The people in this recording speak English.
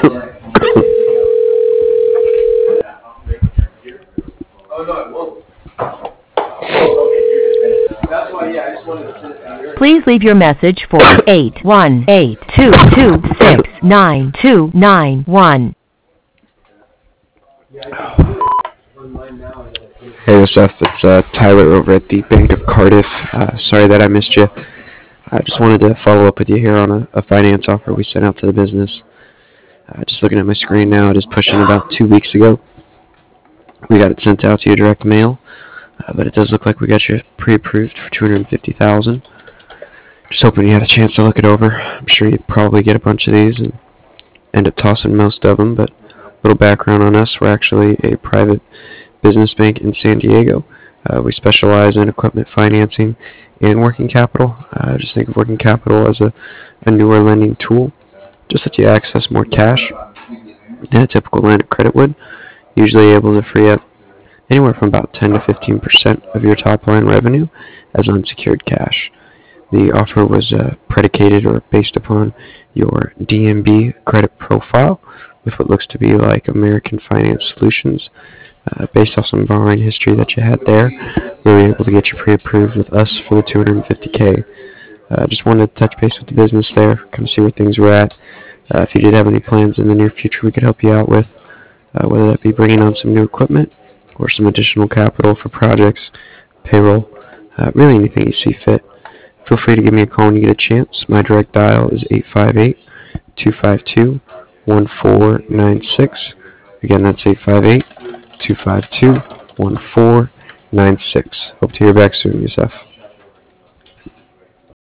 Please leave your message for 818-226-9291. Hey, what's up? It's Tyler over at the Bank of Cardiff. Sorry that I missed you. I just wanted to follow up with you here on a finance offer we sent out to the business. Just looking at my screen now, it is pushing about 2 weeks ago. We got it sent out to you direct mail, but it does look like we got you pre-approved for $250,000. Just hoping you had a chance to look it over. I'm sure you probably get a bunch of these and end up tossing most of them, but a little background on us. We're actually a private business bank in San Diego. We specialize in equipment financing and working capital. Just think of working capital as a newer lending tool. Just lets you access more cash than a typical line of credit would. Usually able to free up anywhere from about 10 to 15% of your top line revenue as unsecured cash. The offer was predicated or based upon your DNB credit profile with what looks to be like American Finance Solutions. Based off some borrowing history that you had there, we were able to get you pre-approved with us for the $250K. Just wanted to touch base with the business there, kind of see where things were at. If you did have any plans in the near future we could help you out with, whether that be bringing on some new equipment or some additional capital for projects, payroll, really anything you see fit. Feel free to give me a call when you get a chance. My direct dial is 858-252-1496. Again, that's 858-252-1496. Hope to hear back soon, Yusef.